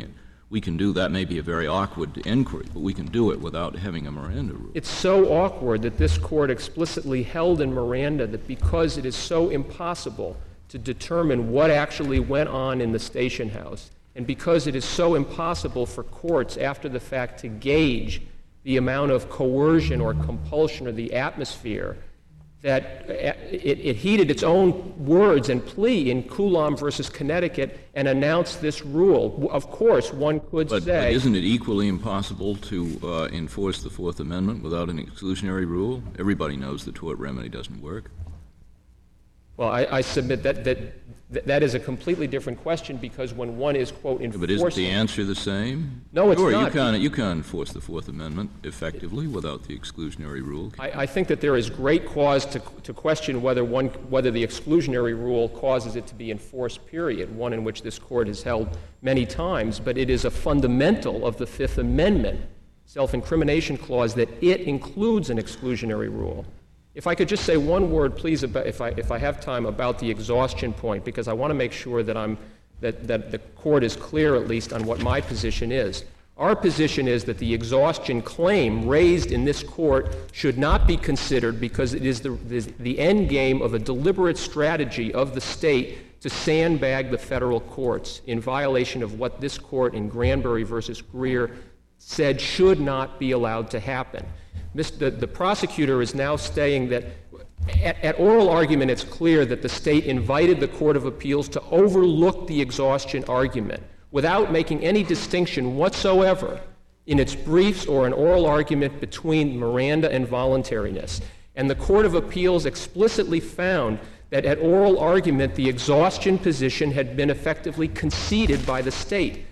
we can do that. May be a very awkward inquiry, but we can do it without having a Miranda rule. It's so awkward that this court explicitly held in Miranda that because it is so impossible to determine what actually went on in the station house, and because it is so impossible for courts after the fact to gauge the amount of coercion or compulsion or the atmosphere, that it heeded its own words and plea in Coulomb versus Connecticut and announced this rule. Of course, one could But say... isn't it equally impossible to enforce the Fourth Amendment without an exclusionary rule? Everybody knows the tort remedy doesn't work. Well, I submit that is a completely different question, because when one is, quote, enforcing... But isn't the answer the same? No, it's sure, not. You can't enforce the Fourth Amendment effectively without the exclusionary rule. I think that there is great cause to question whether the exclusionary rule causes it to be enforced, period, one in which this court has held many times, but it is a fundamental of the Fifth Amendment self-incrimination clause that it includes an exclusionary rule. If I could just say one word, please, about, if I have time, about the exhaustion point, because I want to make sure that that the court is clear, at least, on what my position is. Our position is that the exhaustion claim raised in this court should not be considered because it is the end game of a deliberate strategy of the state to sandbag the federal courts in violation of what this court in Granberry versus Greer said should not be allowed to happen. The prosecutor is now saying that at oral argument it's clear that the state invited the Court of Appeals to overlook the exhaustion argument without making any distinction whatsoever in its briefs or an oral argument between Miranda and voluntariness. And the Court of Appeals explicitly found that at oral argument the exhaustion position had been effectively conceded by the state.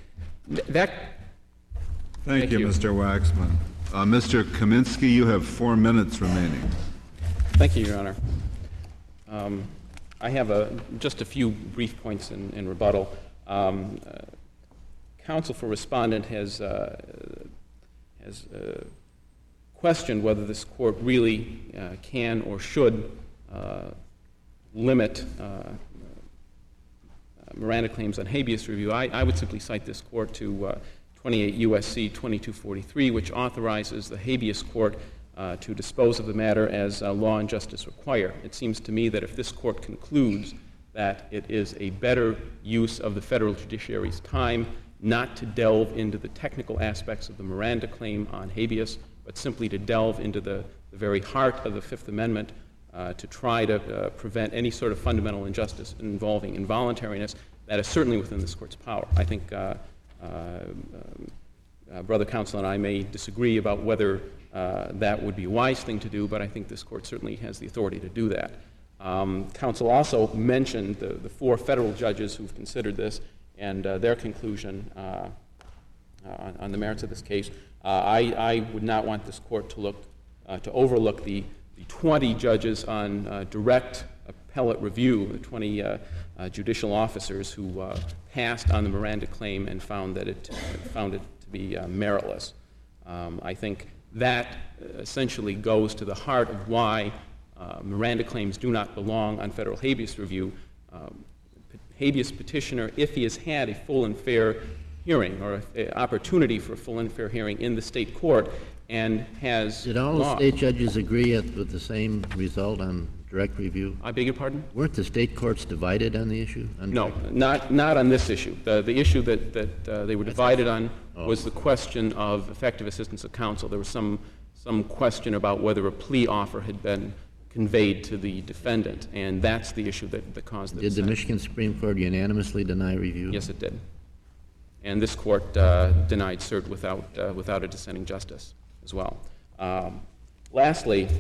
Thank you, Mr. Waxman. Mr. Kaminsky, you have 4 minutes remaining. Thank you, Your Honor. I have just a few brief points in rebuttal. Counsel for Respondent has questioned whether this court really can or should limit Miranda claims on habeas review. I would simply cite this court to 28 U.S.C. 2243, which authorizes the habeas court to dispose of the matter as law and justice require. It seems to me that if this court concludes that it is a better use of the federal judiciary's time not to delve into the technical aspects of the Miranda claim on habeas, but simply to delve into the very heart of the Fifth Amendment to try to prevent any sort of fundamental injustice involving involuntariness, that is certainly within this court's power. I think Brother Counsel and I may disagree about whether that would be a wise thing to do, but I think this court certainly has the authority to do that. Counsel also mentioned the 4 federal judges who've considered this and their conclusion on the merits of this case. I would not want this court to overlook the 20 judges on direct appellate review, the 20 judicial officers who passed on the Miranda claim and found it to be meritless. I think that essentially goes to the heart of why Miranda claims do not belong on federal habeas review. Habeas petitioner, if he has had a full and fair hearing or an opportunity for a full and fair hearing in the state court and has Did all the state judges agree with the same result on direct review? I beg your pardon? Weren't the state courts divided on the issue? No, not on this issue. The issue that they were divided on was the question of effective assistance of counsel. There was some question about whether a plea offer had been conveyed to the defendant, and that's the issue that caused the Did the dissent. Michigan Supreme Court unanimously deny review? Yes, it did. And this court denied cert without a dissenting justice as well. Lastly,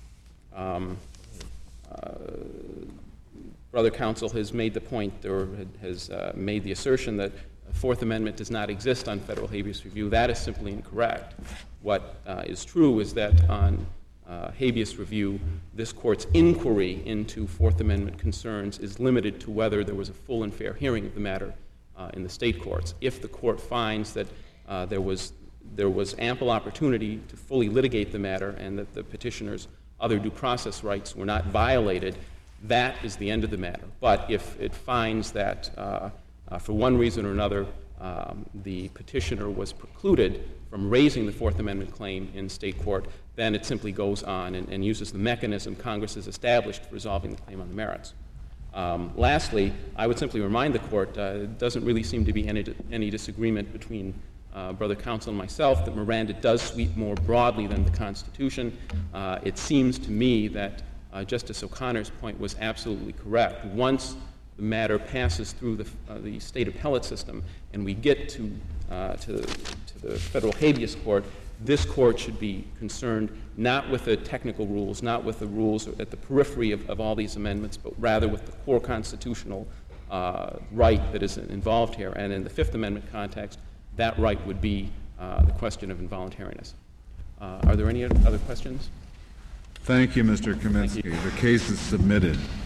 Brother Counsel has made the point, or has made the assertion that the Fourth Amendment does not exist on federal habeas review. That is simply incorrect. What is true is that on habeas review, this court's inquiry into Fourth Amendment concerns is limited to whether there was a full and fair hearing of the matter in the state courts. If the court finds that there was ample opportunity to fully litigate the matter and that the petitioner's other due process rights were not violated, that is the end of the matter. But if it finds that for one reason or another the petitioner was precluded from raising the Fourth Amendment claim in state court, then it simply goes on and uses the mechanism Congress has established for resolving the claim on the merits. Lastly, I would simply remind the court, it doesn't really seem to be any disagreement between Brother Counsel and myself that Miranda does sweep more broadly than the Constitution. It seems to me that Justice O'Connor's point was absolutely correct. Once the matter passes through the state appellate system and we get to the federal habeas court, this court should be concerned not with the technical rules, not with the rules at the periphery of all these amendments, but rather with the core constitutional right that is involved here. And in the Fifth Amendment context, that right would be the question of involuntariness. Are there any other questions? Thank you, Mr. Kaminsky. The case is submitted.